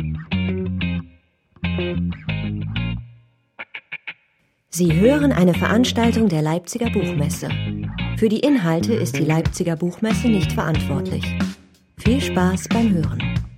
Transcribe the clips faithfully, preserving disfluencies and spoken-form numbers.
Sie hören eine Veranstaltung der Leipziger Buchmesse. Für die Inhalte ist die Leipziger Buchmesse nicht verantwortlich. Viel Spaß beim Hören.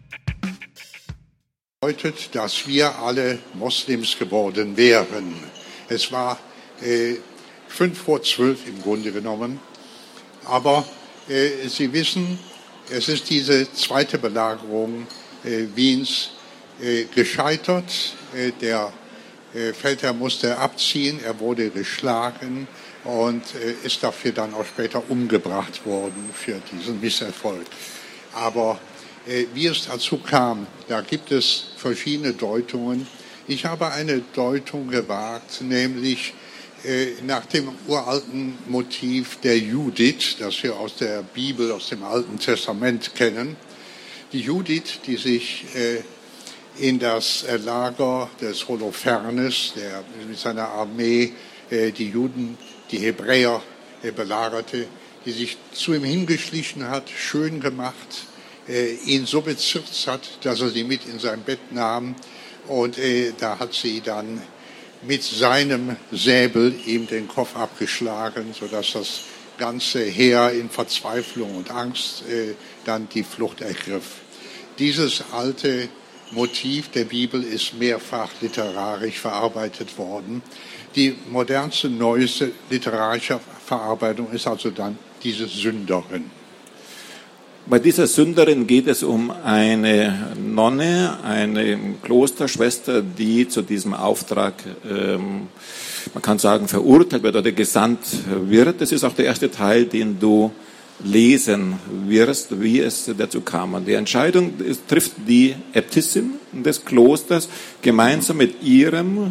Bedeutet, dass wir alle Moslems geworden wären. Es war äh, fünf vor zwölf im Grunde genommen. Aber äh, Sie wissen, es ist diese zweite Belagerung äh, Wiens äh, gescheitert. Äh, der äh, Feldherr musste abziehen, er wurde geschlagen und äh, ist dafür dann auch später umgebracht worden für diesen Misserfolg. Aber äh, wie es dazu kam, da gibt es verschiedene Deutungen. Ich habe eine Deutung gewagt, nämlich äh, nach dem uralten Motiv der Judith, das wir aus der Bibel, aus dem Alten Testament kennen. Die Judith, die sich äh, in das Lager des Holofernes, der mit seiner Armee äh, die Juden, die Hebräer äh, belagerte, die sich zu ihm hingeschlichen hat, schön gemacht, äh, ihn so bezirzt hat, dass er sie mit in sein Bett nahm und äh, da hat sie dann mit seinem Säbel ihm den Kopf abgeschlagen, sodass das ganze Heer in Verzweiflung und Angst äh, dann die Flucht ergriff. Dieses alte Motiv der Bibel ist mehrfach literarisch verarbeitet worden. Die modernste, neueste literarische Verarbeitung ist also dann diese Sünderin. Bei dieser Sünderin geht es um eine Nonne, eine Klosterschwester, die zu diesem Auftrag, ähm, man kann sagen, verurteilt wird oder gesandt wird. Das ist auch der erste Teil, den du lesen wirst, wie es dazu kam. Und die Entscheidung ist, trifft die Äbtissin des Klosters gemeinsam mit ihrem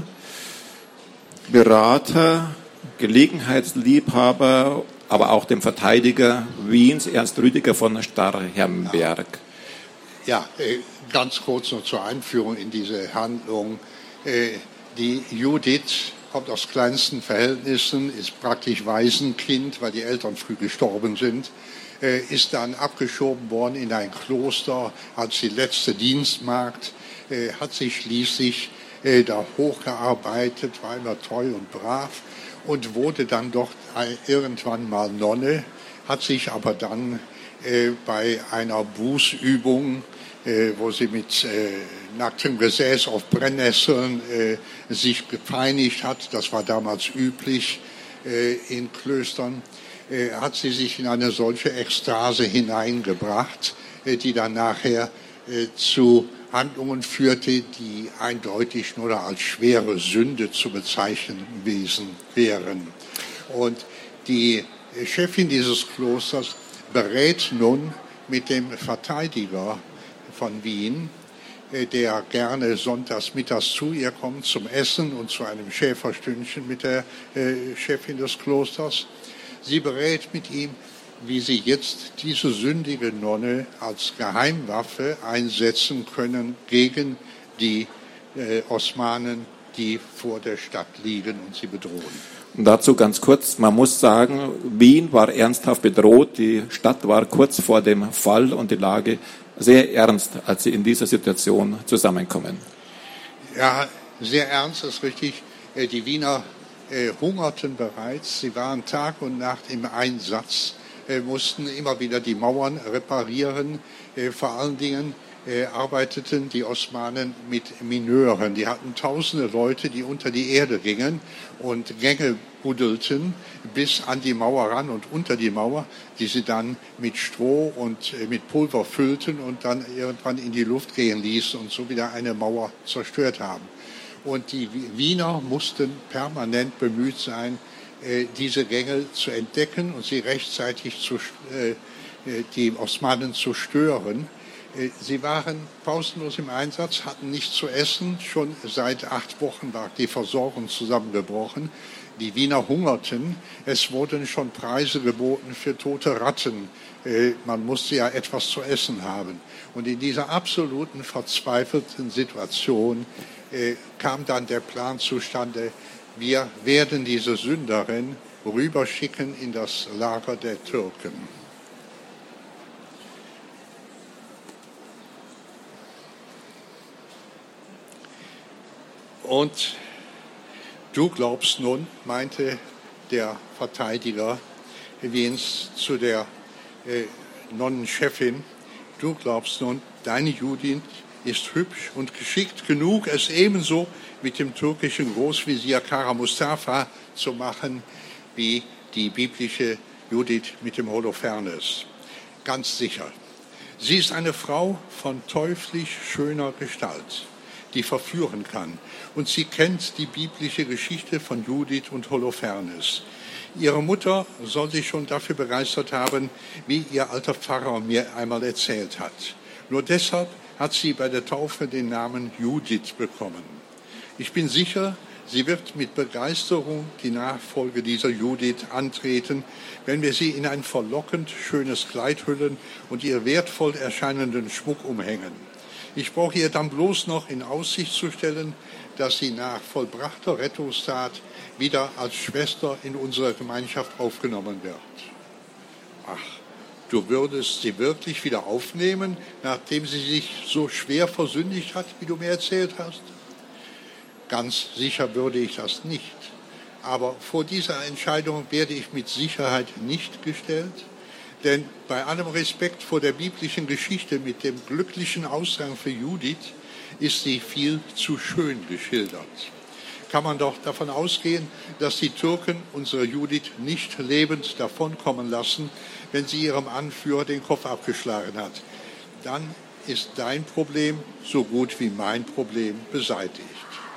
Berater, Gelegenheitsliebhaber, aber auch dem Verteidiger Wiens, Ernst Rüdiger von Starhemberg. Ja, ganz kurz noch zur Einführung in diese Handlung. Die Judith kommt aus kleinsten Verhältnissen, ist praktisch Waisenkind, weil die Eltern früh gestorben sind, ist dann abgeschoben worden in ein Kloster als die letzte Dienstmagd, hat sich schließlich da hochgearbeitet, war immer treu und brav und wurde dann doch irgendwann mal Nonne, hat sich aber dann bei einer Bußübung, wo sie mit nacktem Gesäß auf Brennnesseln äh, sich gepeinigt hat, das war damals üblich äh, in Klöstern, äh, hat sie sich in eine solche Ekstase hineingebracht, äh, die dann nachher äh, zu Handlungen führte, die eindeutig nur als schwere Sünde zu bezeichnen gewesen wären. Und die Chefin dieses Klosters berät nun mit dem Verteidiger von Wien, der gerne sonntags mittags zu ihr kommt zum Essen und zu einem Schäferstündchen mit der äh, Chefin des Klosters. Sie berät mit ihm, wie sie jetzt diese sündige Nonne als Geheimwaffe einsetzen können gegen die äh, Osmanen, die vor der Stadt liegen und sie bedrohen. Und dazu ganz kurz, man muss sagen, Wien war ernsthaft bedroht, die Stadt war kurz vor dem Fall und die Lage sehr ernst, als sie in dieser Situation zusammenkommen. Ja, sehr ernst ist richtig. Die Wiener äh, hungerten bereits. Sie waren Tag und Nacht im Einsatz, äh, mussten immer wieder die Mauern reparieren. Äh, vor allen Dingen äh, arbeiteten die Osmanen mit Mineuren. Die hatten tausende Leute, die unter die Erde gingen und Gänge buddelten bis an die Mauer ran und unter die Mauer, die sie dann mit Stroh und äh, mit Pulver füllten und dann irgendwann in die Luft gehen ließen und so wieder eine Mauer zerstört haben. Und die Wiener mussten permanent bemüht sein, äh, diese Gänge zu entdecken und sie rechtzeitig zu, äh, die Osmanen zu stören. Sie waren pausenlos im Einsatz, hatten nichts zu essen. Schon seit acht Wochen war die Versorgung zusammengebrochen. Die Wiener hungerten. Es wurden schon Preise geboten für tote Ratten. Man musste ja etwas zu essen haben. Und in dieser absoluten verzweifelten Situation kam dann der Plan zustande, wir werden diese Sünderin rüberschicken in das Lager der Türken. Und du glaubst nun, meinte der Verteidiger Wiens zu der äh, Nonnenchefin, du glaubst nun, deine Judith ist hübsch und geschickt genug, es ebenso mit dem türkischen Großvezier Kara Mustafa zu machen, wie die biblische Judith mit dem Holofernes. Ganz sicher. Sie ist eine Frau von teuflisch schöner Gestalt, die verführen kann. Und sie kennt die biblische Geschichte von Judith und Holofernes. Ihre Mutter soll sich schon dafür begeistert haben, wie ihr alter Pfarrer mir einmal erzählt hat. Nur deshalb hat sie bei der Taufe den Namen Judith bekommen. Ich bin sicher, sie wird mit Begeisterung die Nachfolge dieser Judith antreten, wenn wir sie in ein verlockend schönes Kleid hüllen und ihr wertvoll erscheinenden Schmuck umhängen. Ich brauche ihr dann bloß noch in Aussicht zu stellen, dass sie nach vollbrachter Rettungstat wieder als Schwester in unsere Gemeinschaft aufgenommen wird. Ach, du würdest sie wirklich wieder aufnehmen, nachdem sie sich so schwer versündigt hat, wie du mir erzählt hast? Ganz sicher würde ich das nicht. Aber vor dieser Entscheidung werde ich mit Sicherheit nicht gestellt. Denn bei allem Respekt vor der biblischen Geschichte mit dem glücklichen Ausgang für Judith ist sie viel zu schön geschildert. Kann man doch davon ausgehen, dass die Türken unsere Judith nicht lebend davonkommen lassen, wenn sie ihrem Anführer den Kopf abgeschlagen hat. Dann ist dein Problem so gut wie mein Problem beseitigt.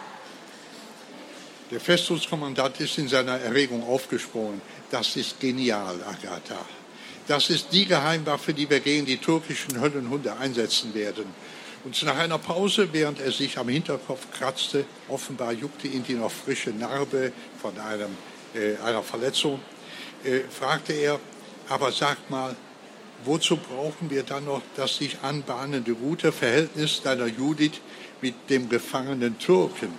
Der Festungskommandant ist in seiner Erregung aufgesprungen. Das ist genial, Agatha. Das ist die Geheimwaffe, die wir gegen die türkischen Höllenhunde einsetzen werden. Und nach einer Pause, während er sich am Hinterkopf kratzte, offenbar juckte ihn die noch frische Narbe von einem, äh, einer Verletzung, äh, fragte er, aber sag mal, wozu brauchen wir dann noch das sich anbahnende gute Verhältnis deiner Judith mit dem gefangenen Türken?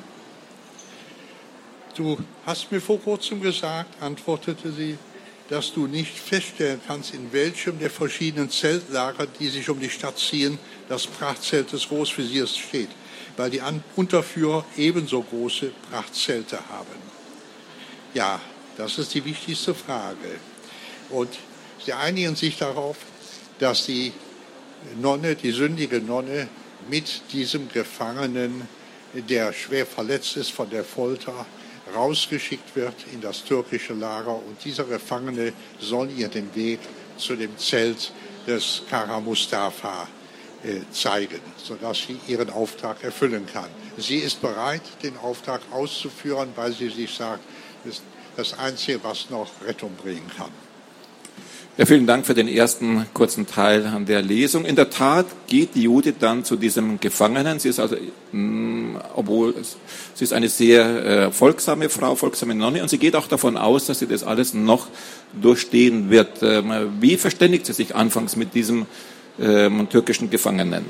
Du hast mir vor kurzem gesagt, antwortete sie, dass du nicht feststellen kannst, in welchem der verschiedenen Zeltlager, die sich um die Stadt ziehen, das Prachtzelt des Großveziers steht, weil die Unterführer ebenso große Prachtzelte haben. Ja, das ist die wichtigste Frage. Und sie einigen sich darauf, dass die Nonne, die sündige Nonne, mit diesem Gefangenen, der schwer verletzt ist von der Folter, rausgeschickt wird in das türkische Lager und dieser Gefangene soll ihr den Weg zu dem Zelt des Kara Mustafa äh, zeigen, sodass sie ihren Auftrag erfüllen kann. Sie ist bereit, den Auftrag auszuführen, weil sie sich sagt, das ist das Einzige, was noch Rettung bringen kann. Ja, vielen Dank für den ersten kurzen Teil an der Lesung. In der Tat geht die Judith dann zu diesem Gefangenen. Sie ist also, mh, obwohl es, sie ist eine sehr äh, folgsame Frau, folgsame Nonne, und sie geht auch davon aus, dass sie das alles noch durchstehen wird. Ähm, wie verständigt sie sich anfangs mit diesem ähm, türkischen Gefangenen?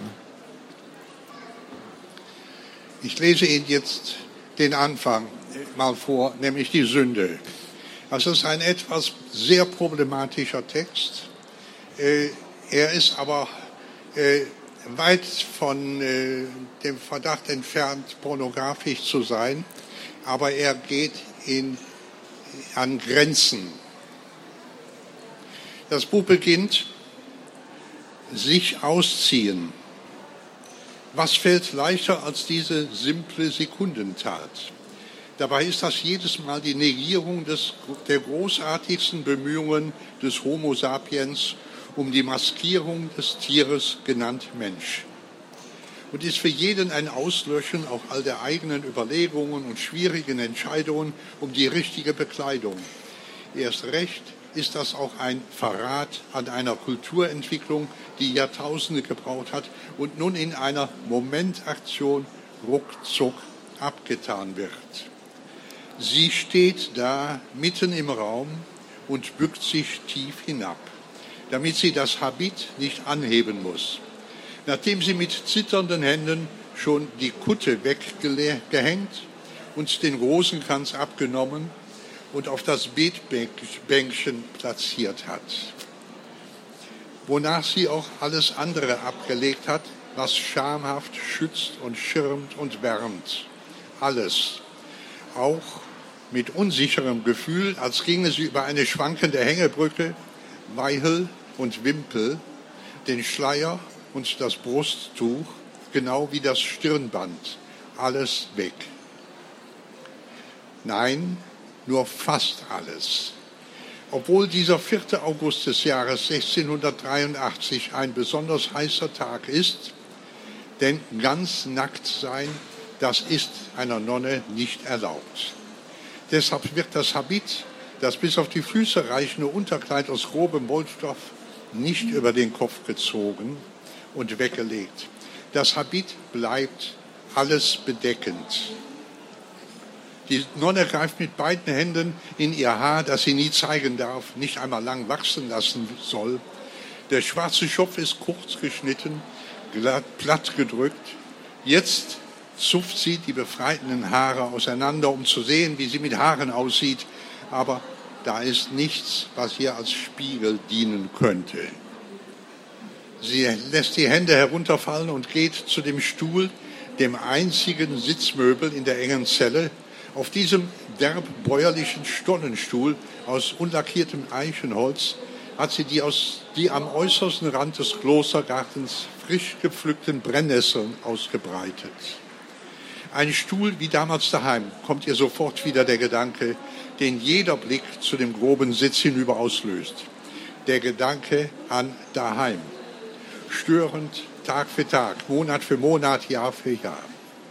Ich lese Ihnen jetzt den Anfang mal vor, nämlich die Sünde. Das ist ein etwas sehr problematischer Text. Äh, er ist aber äh, weit von äh, dem Verdacht entfernt, pornografisch zu sein, aber er geht in, an Grenzen. Das Buch beginnt, sich ausziehen. Was fällt leichter als diese simple Sekundentat? Dabei ist das jedes Mal die Negierung des, der großartigsten Bemühungen des Homo sapiens um die Maskierung des Tieres, genannt Mensch. Und ist für jeden ein Auslöschen auch all der eigenen Überlegungen und schwierigen Entscheidungen um die richtige Bekleidung. Erst recht ist das auch ein Verrat an einer Kulturentwicklung, die Jahrtausende gebraucht hat und nun in einer Momentaktion ruckzuck abgetan wird. Sie steht da mitten im Raum und bückt sich tief hinab, damit sie das Habit nicht anheben muss. Nachdem sie mit zitternden Händen schon die Kutte weggehängt und den Rosenkranz abgenommen und auf das Betbänkchen platziert hat, wonach sie auch alles andere abgelegt hat, was schamhaft schützt und schirmt und wärmt. alles. Auch mit unsicherem Gefühl, als ginge sie über eine schwankende Hängebrücke, Weihel und Wimpel, den Schleier und das Brusttuch, genau wie das Stirnband, alles weg. Nein, nur fast alles. Obwohl dieser vierte August des Jahres sechzehnhundertdreiundachtzig ein besonders heißer Tag ist, denn ganz nackt sein, das ist einer Nonne nicht erlaubt. Deshalb wird das Habit, das bis auf die Füße reichende Unterkleid aus grobem Wollstoff, nicht über den Kopf gezogen und weggelegt. Das Habit bleibt alles bedeckend. Die Nonne greift mit beiden Händen in ihr Haar, das sie nie zeigen darf, nicht einmal lang wachsen lassen soll. Der schwarze Schopf ist kurz geschnitten, glatt, platt gedrückt. Jetzt zupft sie die befreiten Haare auseinander, um zu sehen, wie sie mit Haaren aussieht. Aber da ist nichts, was ihr als Spiegel dienen könnte. Sie lässt die Hände herunterfallen und geht zu dem Stuhl, dem einzigen Sitzmöbel in der engen Zelle. Auf diesem derb bäuerlichen Stollenstuhl aus unlackiertem Eichenholz hat sie die, aus, die am äußersten Rand des Klostergartens frisch gepflückten Brennnesseln ausgebreitet. Ein Stuhl wie damals daheim, kommt ihr sofort wieder der Gedanke, den jeder Blick zu dem groben Sitz hinüber auslöst. Der Gedanke an daheim. Störend Tag für Tag, Monat für Monat, Jahr für Jahr.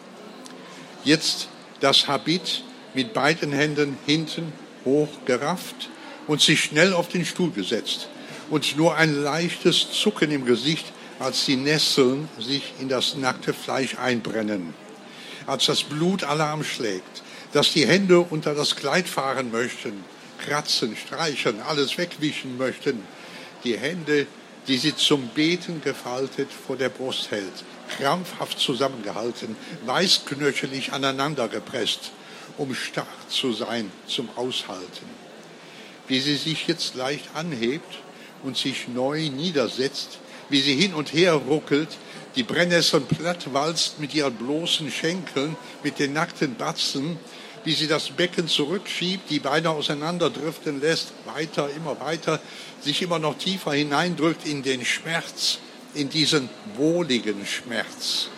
Jetzt das Habit mit beiden Händen hinten hoch gerafft und sich schnell auf den Stuhl gesetzt. Und nur ein leichtes Zucken im Gesicht, als die Nesseln sich in das nackte Fleisch einbrennen. Als das Blut Alarm schlägt, dass die Hände unter das Kleid fahren möchten, kratzen, streichen, alles wegwischen möchten. Die Hände, die sie zum Beten gefaltet vor der Brust hält, krampfhaft zusammengehalten, weißknöchelig aneinander gepresst, um stark zu sein zum Aushalten. Wie sie sich jetzt leicht anhebt und sich neu niedersetzt, wie sie hin und her ruckelt, die Brennnesseln platt walzt mit ihren bloßen Schenkeln, mit den nackten Batzen, wie sie das Becken zurückschiebt, die Beine auseinanderdriften lässt, weiter, immer weiter, sich immer noch tiefer hineindrückt in den Schmerz, in diesen wohligen Schmerz.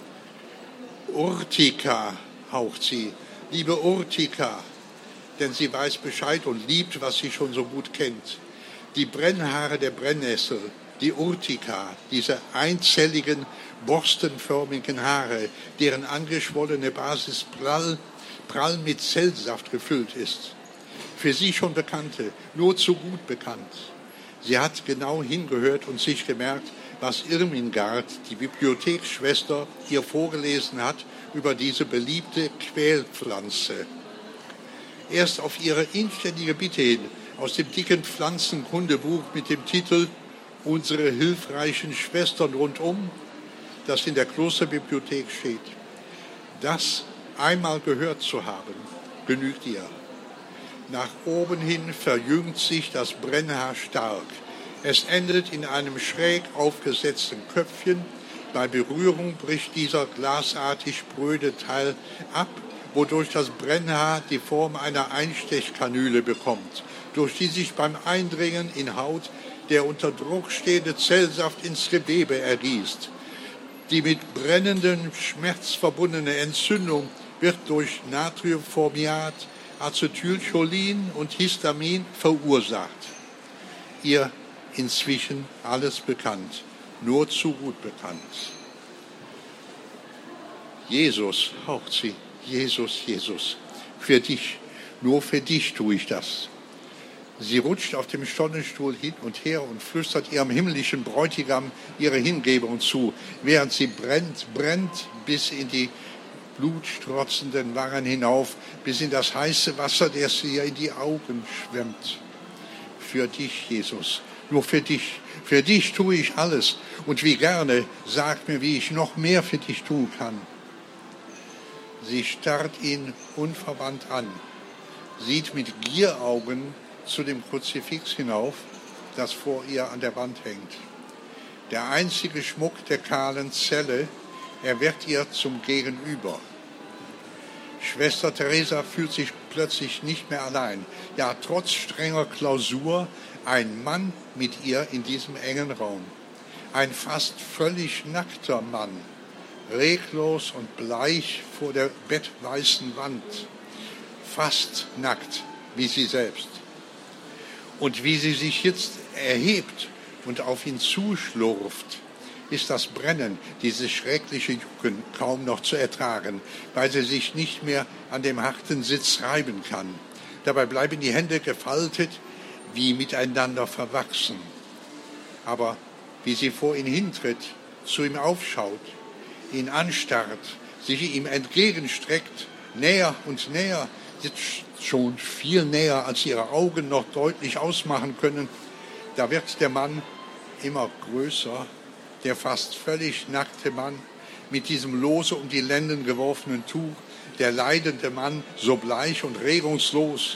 Urtica, haucht sie, liebe Urtica, denn sie weiß Bescheid und liebt, was sie schon so gut kennt. Die Brennhaare der Brennnessel, die Urtica, diese einzelligen, borstenförmigen Haare, deren angeschwollene Basis prall, prall mit Zellsaft gefüllt ist. Für sie schon Bekannte, nur zu gut bekannt. Sie hat genau hingehört und sich gemerkt, was Irmingard, die Bibliotheksschwester, ihr vorgelesen hat über diese beliebte Quälpflanze. Erst auf ihre inständige Bitte hin aus dem dicken Pflanzenkundebuch mit dem Titel Unsere hilfreichen Schwestern rundum, das in der Klosterbibliothek steht. Das einmal gehört zu haben, genügt ihr. Nach oben hin verjüngt sich das Brennhaar stark. Es endet in einem schräg aufgesetzten Köpfchen. Bei Berührung bricht dieser glasartig spröde Teil ab, wodurch das Brennhaar die Form einer Einstechkanüle bekommt, durch die sich beim Eindringen in Haut der unter Druck stehende Zellsaft ins Gewebe ergießt. Die mit brennendem Schmerz verbundene Entzündung wird durch Natriumformiat, Acetylcholin und Histamin verursacht. Ihr inzwischen alles bekannt, nur zu gut bekannt. Jesus, haucht sie, Jesus, Jesus, für dich, nur für dich tue ich das. Sie rutscht auf dem Stollenstuhl hin und her und flüstert ihrem himmlischen Bräutigam ihre Hingebung zu, während sie brennt, brennt bis in die blutstrotzenden Wangen hinauf, bis in das heiße Wasser, das ihr in die Augen schwemmt. Für dich, Jesus, nur für dich, für dich tue ich alles. Und wie gerne, sag mir, wie ich noch mehr für dich tun kann. Sie starrt ihn unverwandt an, sieht mit Gieraugen zu dem Kruzifix hinauf, das vor ihr an der Wand hängt. Der einzige Schmuck der kahlen Zelle, er wird ihr zum Gegenüber. Schwester Teresa fühlt sich plötzlich nicht mehr allein. Ja, trotz strenger Klausur, ein Mann mit ihr in diesem engen Raum. Ein fast völlig nackter Mann, reglos und bleich vor der bettweißen Wand. Fast nackt, wie sie selbst. Und wie sie sich jetzt erhebt und auf ihn zuschlurft, ist das Brennen, dieses schreckliche Jucken kaum noch zu ertragen, weil sie sich nicht mehr an dem harten Sitz reiben kann. Dabei bleiben die Hände gefaltet, wie miteinander verwachsen. Aber wie sie vor ihn hintritt, zu ihm aufschaut, ihn anstarrt, sich ihm entgegenstreckt, näher und näher, jetzt schon viel näher, als ihre Augen noch deutlich ausmachen können, da wird der Mann immer größer, der fast völlig nackte Mann mit diesem lose um die Lenden geworfenen Tuch, der leidende Mann so bleich und regungslos.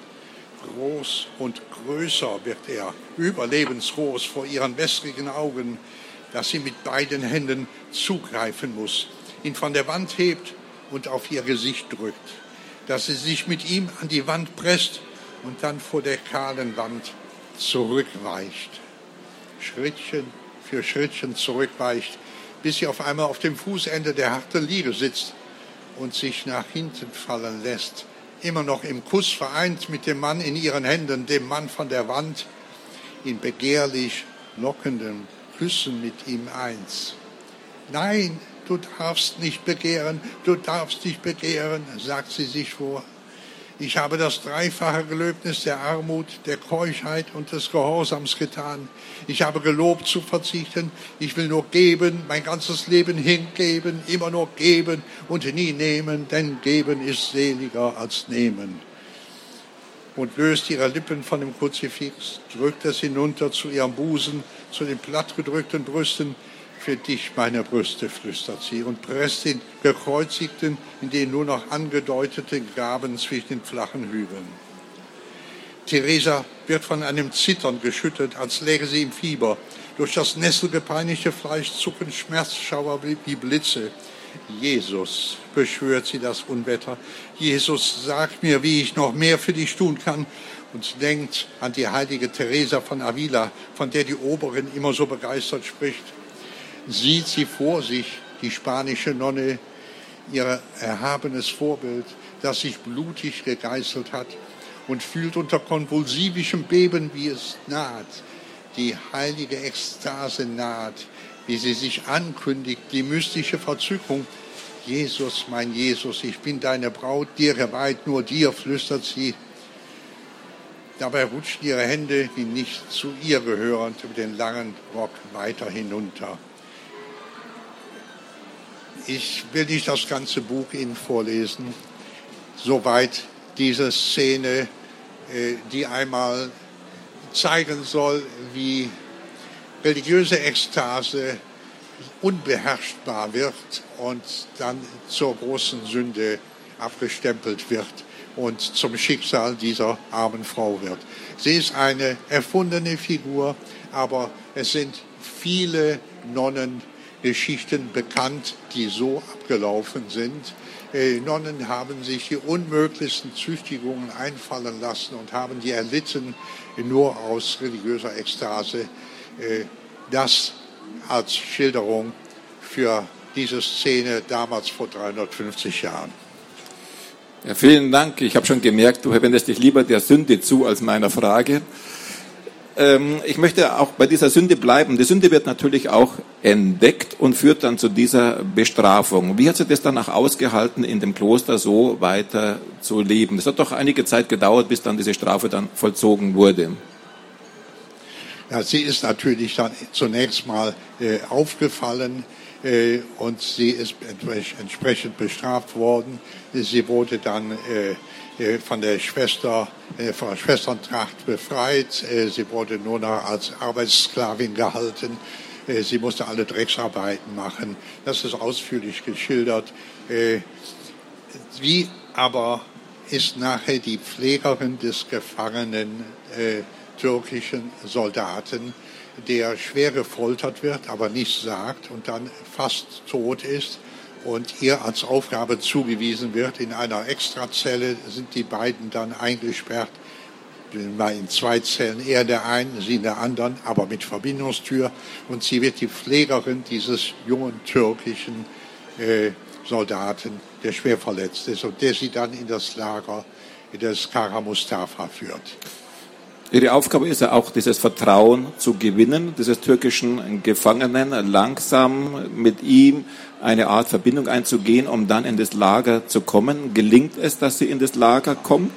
Groß und größer wird er, überlebensgroß vor ihren wässrigen Augen, dass sie mit beiden Händen zugreifen muss, ihn von der Wand hebt und auf ihr Gesicht drückt, dass sie sich mit ihm an die Wand presst und dann vor der kahlen Wand zurückweicht. Schrittchen für Schrittchen zurückweicht, bis sie auf einmal auf dem Fußende der harten Liege sitzt und sich nach hinten fallen lässt, immer noch im Kuss vereint mit dem Mann in ihren Händen, dem Mann von der Wand, in begehrlich lockenden Küssen mit ihm eins. Nein, du darfst nicht begehren, du darfst nicht begehren, sagt sie sich vor. Ich habe das dreifache Gelöbnis der Armut, der Keuschheit und des Gehorsams getan. Ich habe gelobt zu verzichten. Ich will nur geben, mein ganzes Leben hingeben, immer nur geben und nie nehmen, denn geben ist seliger als nehmen. Und löst ihre Lippen von dem Kruzifix, drückt es hinunter zu ihrem Busen, zu den plattgedrückten Brüsten. Für dich, meine Brüste, flüstert sie und presst den Gekreuzigten in den nur noch angedeuteten Graben zwischen den flachen Hügeln. Teresa wird von einem Zittern geschüttelt, als läge sie im Fieber. Durch das nesselgepeinigte Fleisch zucken Schmerzschauer wie Blitze. Jesus, beschwört sie das Unwetter. Jesus, sag mir, wie ich noch mehr für dich tun kann. Und denkt an die heilige Teresa von Avila, von der die Oberin immer so begeistert spricht. Sieht sie vor sich, die spanische Nonne, ihr erhabenes Vorbild, das sich blutig gegeißelt hat und fühlt unter konvulsivischem Beben, wie es naht, die heilige Ekstase naht, wie sie sich ankündigt, die mystische Verzückung. Jesus, mein Jesus, ich bin deine Braut, dir geweiht, nur dir, flüstert sie. Dabei rutschen ihre Hände, wie nicht zu ihr gehörend, über den langen Rock weiter hinunter. Ich will nicht das ganze Buch Ihnen vorlesen, soweit diese Szene, die einmal zeigen soll, wie religiöse Ekstase unbeherrschbar wird und dann zur großen Sünde abgestempelt wird und zum Schicksal dieser armen Frau wird. Sie ist eine erfundene Figur, aber es sind viele Nonnen, Geschichten bekannt, die so abgelaufen sind. Äh, Nonnen haben sich die unmöglichsten Züchtigungen einfallen lassen und haben die erlitten nur aus religiöser Ekstase. Äh, das als Schilderung für diese Szene damals vor dreihundertfünfzig Jahren. Ja, vielen Dank. Ich habe schon gemerkt, du wendest dich lieber der Sünde zu als meiner Frage. Ich möchte auch bei dieser Sünde bleiben. Die Sünde wird natürlich auch entdeckt und führt dann zu dieser Bestrafung. Wie hat sie das danach ausgehalten, in dem Kloster so weiter zu leben? Es hat doch einige Zeit gedauert, bis dann diese Strafe dann vollzogen wurde. Ja, sie ist natürlich dann zunächst mal äh, aufgefallen äh, und sie ist entsprechend bestraft worden. Sie wurde dann äh, von der Schwester, von der Schwesterntracht befreit. Sie wurde nur noch als Arbeitssklavin gehalten. Sie musste alle Drecksarbeiten machen. Das ist ausführlich geschildert. Wie aber ist nachher die Pflegerin des gefangenen äh, türkischen Soldaten, der schwer gefoltert wird, aber nichts sagt und dann fast tot ist und ihr als Aufgabe zugewiesen wird. In einer Extrazelle sind die beiden dann eingesperrt, mal in zwei Zellen, er in der einen, sie in der anderen, aber mit Verbindungstür. Und sie wird die Pflegerin dieses jungen türkischen äh, Soldaten, der schwer verletzt ist und der sie dann in das Lager des Kara Mustafa führt. Ihre Aufgabe ist ja auch, dieses Vertrauen zu gewinnen, dieses türkischen Gefangenen, langsam mit ihm eine Art Verbindung einzugehen, um dann in das Lager zu kommen. Gelingt es, dass sie in das Lager kommt?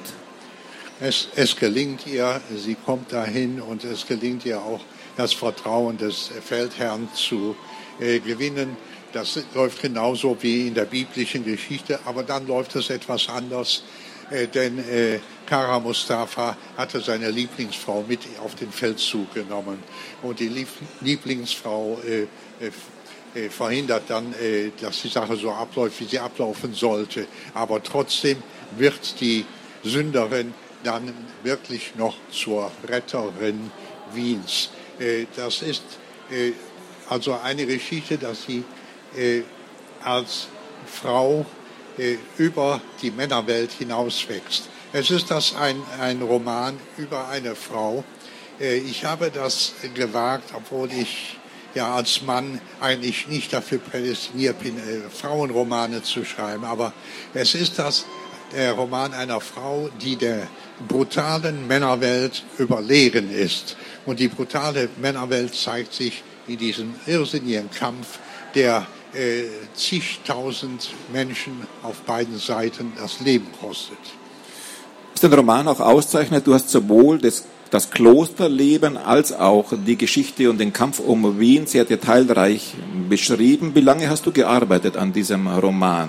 Es, es gelingt ihr, sie kommt dahin und es gelingt ihr auch, das Vertrauen des Feldherrn zu äh, gewinnen. Das läuft genauso wie in der biblischen Geschichte, aber dann läuft es etwas anders. Äh, denn äh, Kara Mustafa hatte seine Lieblingsfrau mit auf den Feldzug genommen. Und die Lieb- Lieblingsfrau äh, äh, verhindert dann, äh, dass die Sache so abläuft, wie sie ablaufen sollte. Aber trotzdem wird die Sünderin dann wirklich noch zur Retterin Wiens. Äh, das ist äh, also eine Geschichte, dass sie äh, als Frau über die Männerwelt hinauswächst. Es ist das ein, ein Roman über eine Frau. Ich habe das gewagt, obwohl ich ja als Mann eigentlich nicht dafür prädestiniert bin, Frauenromane zu schreiben. Aber es ist das der Roman einer Frau, die der brutalen Männerwelt überlegen ist. Und die brutale Männerwelt zeigt sich in diesem irrsinnigen Kampf, der Äh, zigtausend Menschen auf beiden Seiten das Leben kostet. Was den Roman auch auszeichnet, du hast sowohl das, das Klosterleben als auch die Geschichte und den Kampf um Wien sehr detailreich beschrieben. Wie lange hast du gearbeitet an diesem Roman?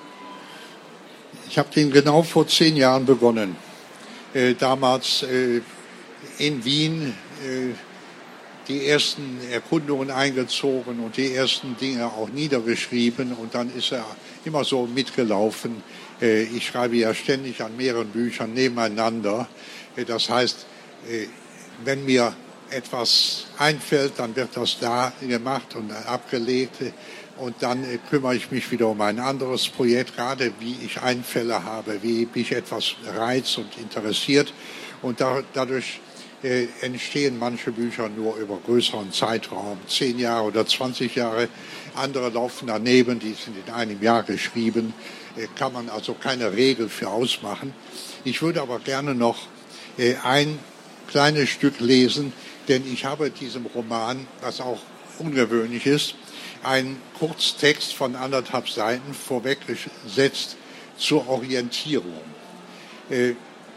Ich habe den genau vor zehn Jahren begonnen. Äh, damals äh, in Wien äh, die ersten Erkundungen eingezogen und die ersten Dinge auch niedergeschrieben und dann ist er immer so mitgelaufen. Ich schreibe ja ständig an mehreren Büchern nebeneinander. Das heißt, wenn mir etwas einfällt, dann wird das da gemacht und abgelegt und dann kümmere ich mich wieder um ein anderes Projekt, gerade wie ich Einfälle habe, wie mich etwas reizt und interessiert und dadurch Äh, entstehen manche Bücher nur über größeren Zeitraum, zehn Jahre oder zwanzig Jahre. Andere laufen daneben, die sind in einem Jahr geschrieben. Äh, kann man also keine Regel für ausmachen. Ich würde aber gerne noch äh, ein kleines Stück lesen, denn ich habe diesem Roman, was auch ungewöhnlich ist, einen Kurztext von anderthalb Seiten vorweggesetzt zur Orientierung. Äh,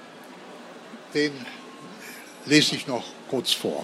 den lese ich noch kurz vor.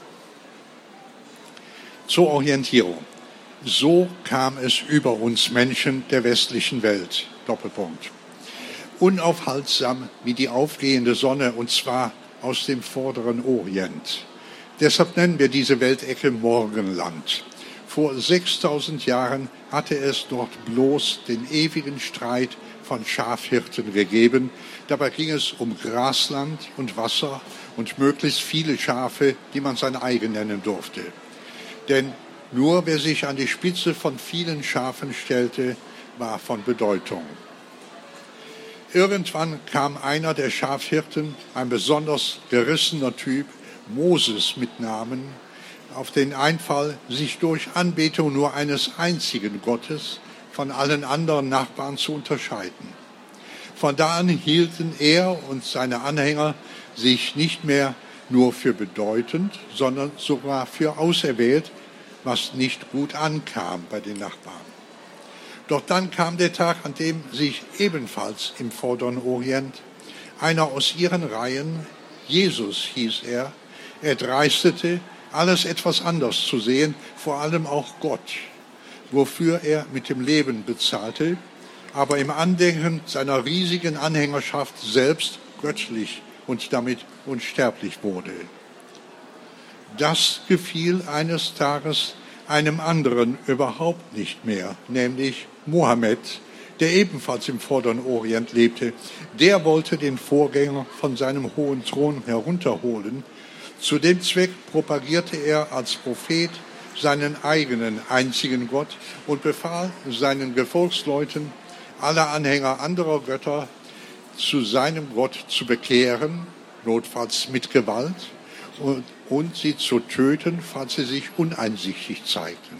Zur Orientierung. So kam es über uns Menschen der westlichen Welt. Doppelpunkt. Unaufhaltsam wie die aufgehende Sonne, und zwar aus dem vorderen Orient. Deshalb nennen wir diese Weltecke Morgenland. Vor sechstausend Jahren hatte es dort bloß den ewigen Streit von Schafhirten gegeben. Dabei ging es um Grasland und Wasser und möglichst viele Schafe, die man sein eigen nennen durfte. Denn nur wer sich an die Spitze von vielen Schafen stellte, war von Bedeutung. Irgendwann kam einer der Schafhirten, ein besonders gerissener Typ, Moses mit Namen, auf den Einfall, sich durch Anbetung nur eines einzigen Gottes von allen anderen Nachbarn zu unterscheiden. Von da an hielten er und seine Anhänger sich nicht mehr nur für bedeutend, sondern sogar für auserwählt, was nicht gut ankam bei den Nachbarn. Doch dann kam der Tag, an dem sich ebenfalls im vorderen Orient einer aus ihren Reihen, Jesus hieß er, erdreistete, alles etwas anders zu sehen, vor allem auch Gott, wofür er mit dem Leben bezahlte, aber im Andenken seiner riesigen Anhängerschaft selbst göttlich und damit unsterblich wurde. Das gefiel eines Tages einem anderen überhaupt nicht mehr, nämlich Mohammed, der ebenfalls im vorderen Orient lebte. Der wollte den Vorgänger von seinem hohen Thron herunterholen. Zu dem Zweck propagierte er als Prophet seinen eigenen einzigen Gott und befahl seinen Gefolgsleuten, alle Anhänger anderer Götter zu seinem Gott zu bekehren, notfalls mit Gewalt, und, und sie zu töten, falls sie sich uneinsichtig zeigten.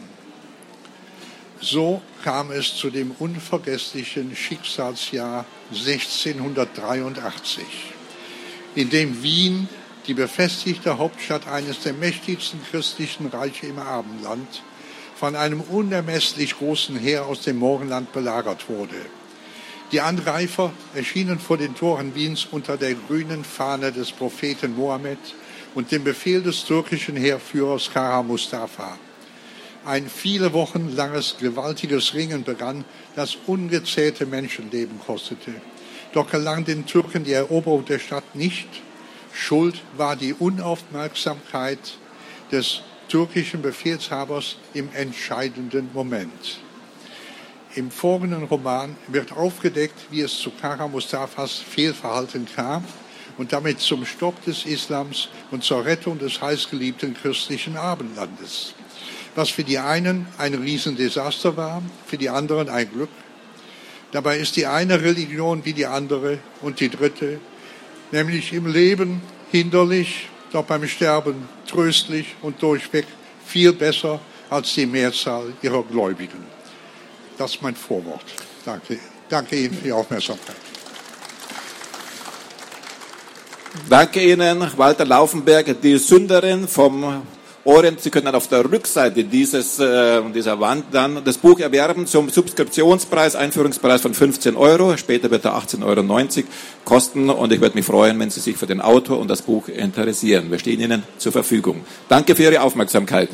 So kam es zu dem unvergesslichen Schicksalsjahr sechzehnhundertdreiundachtzig, in dem Wien, die befestigte Hauptstadt eines der mächtigsten christlichen Reiche im Abendland, von einem unermesslich großen Heer aus dem Morgenland belagert wurde. Die Angreifer erschienen vor den Toren Wiens unter der grünen Fahne des Propheten Mohammed und dem Befehl des türkischen Heerführers Kara Mustafa. Ein viele Wochen langes gewaltiges Ringen begann, das ungezählte Menschenleben kostete. Doch gelang den Türken die Eroberung der Stadt nicht. Schuld war die Unaufmerksamkeit des türkischen Befehlshabers im entscheidenden Moment. Im folgenden Roman wird aufgedeckt, wie es zu Kara Mustafas Fehlverhalten kam und damit zum Stopp des Islams und zur Rettung des heißgeliebten christlichen Abendlandes. Was für die einen ein Riesendesaster war, für die anderen ein Glück. Dabei ist die eine Religion wie die andere und die dritte, nämlich im Leben hinderlich, doch beim Sterben tröstlich und durchweg viel besser als die Mehrzahl ihrer Gläubigen. Das ist mein Vorwort. Danke. Danke Ihnen für die Aufmerksamkeit. Danke Ihnen, Walter Laufenberg, die Sünderin vom Orient. Sie können dann auf der Rückseite dieses, äh, dieser Wand dann das Buch erwerben zum Subskriptionspreis, Einführungspreis von fünfzehn Euro. Später wird er achtzehn Euro neunzig kosten und ich würde mich freuen, wenn Sie sich für den Autor und das Buch interessieren. Wir stehen Ihnen zur Verfügung. Danke für Ihre Aufmerksamkeit.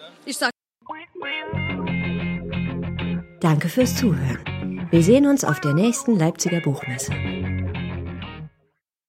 Ich sag. Danke fürs Zuhören. Wir sehen uns auf der nächsten Leipziger Buchmesse.